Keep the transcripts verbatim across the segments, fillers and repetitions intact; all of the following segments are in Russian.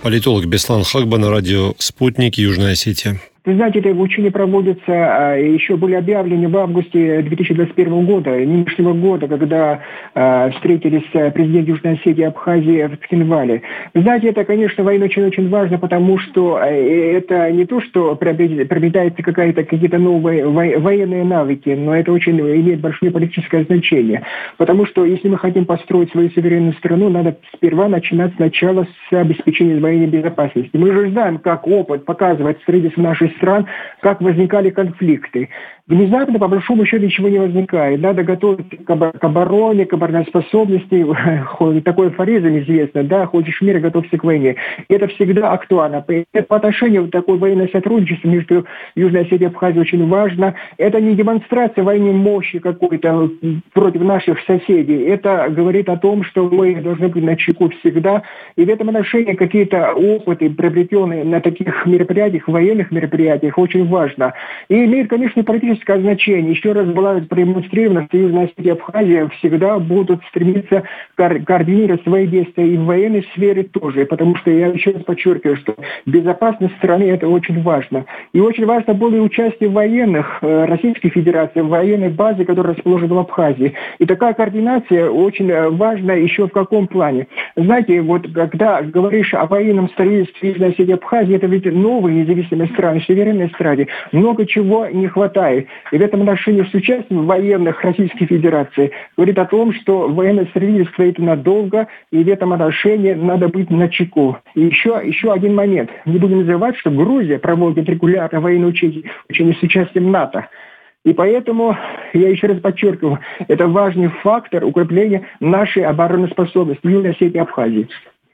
Политолог Беслан Хакба на радио «Спутник», Южная Осетия. Вы знаете, это учения проводятся, еще были объявлены в августе две тысячи двадцать первого года, нынешнего года, когда э, встретились президент Южной Осетии и Абхазии в Цхинвале. Вы знаете, это, конечно, война очень-очень важно, потому что это не то, что приобретается какая-то, какие-то новые военные навыки, но это очень имеет большое политическое значение. Потому что если мы хотим построить свою суверенную страну, надо сперва начинать сначала с обеспечения военной безопасности. Мы же знаем, как опыт показывает строительство нашей стран, как возникали конфликты. Внезапно, по большому счету, ничего не возникает. Надо готовиться к обороне, к обороноспособности. Такой афоризм известный, да, хочешь мира, готовься к войне. И это всегда актуально. По отношению к такой военной сотрудничеству между Южной Осетией и Абхазией очень важно. Это не демонстрация военной мощи какой-то против наших соседей. Это говорит о том, что мы должны быть начеку всегда. И в этом отношении какие-то опыты, приобретенные на таких мероприятиях, военных мероприятиях, очень важно. И имеет, конечно, политическое значение. Еще раз была продемонстрирована, что Южная Осетия и Абхазия всегда будут стремиться ко- координировать свои действия и в военной сфере тоже. Потому что я еще раз подчеркиваю, что безопасность страны – это очень важно. И очень важно было и участие военных э, Российской Федерации в военной базе, которая расположена в Абхазии. И такая координация очень важна еще в каком плане. Знаете, вот когда говоришь о военном строительстве Южной Осетии и Абхазии, это ведь новые независимые страны, суверенные страны. Много чего не хватает. И в этом отношении с участием военных Российской Федерации говорит о том, что военное строительство это надолго, и в этом отношении надо быть начеку. И еще, еще один момент. Не будем забывать, что Грузия проводит регулярно военные учения, учения с участием НАТО. И поэтому, я еще раз подчеркиваю, это важный фактор укрепления нашей обороноспособности Южной Осетии и Абхазии.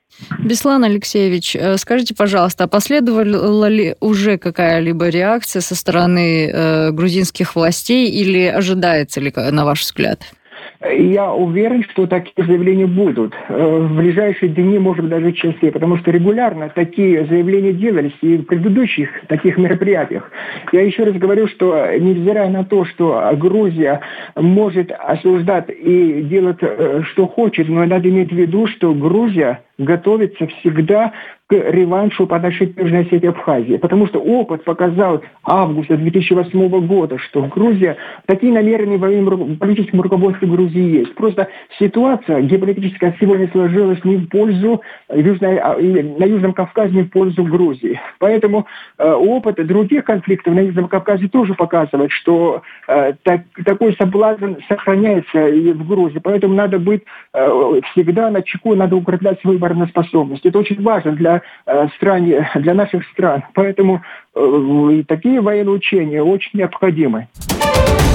Беслан Алексеевич, скажите, пожалуйста, а последовала ли уже какая-либо реакция со стороны э, грузинских властей или ожидается ли, на ваш взгляд? Я уверен, что такие заявления будут. В ближайшие дни, может быть, даже часы, потому что регулярно такие заявления делались и в предыдущих таких мероприятиях. Я еще раз говорю, что невзирая на то, что Грузия может осуждать и делать, что хочет, но надо иметь в виду, что Грузия готовится всегда к реваншу по отношению к Южной Осетии и Абхазии. Потому что опыт показал августа две тысячи восьмого года, что Грузия, такие намерения во время политического руководства Грузии есть. Просто ситуация геополитическая сегодня сложилась не в пользу Южной, на Южном Кавказе, не в пользу Грузии. Поэтому э, опыт других конфликтов на Южном Кавказе тоже показывает, что э, так, такой соблазн сохраняется и в Грузии. Поэтому надо быть э, всегда начеку, надо укреплять свою обороноспособность. Это очень важно для э, стран, для наших стран. Поэтому э, такие военные учения очень необходимы.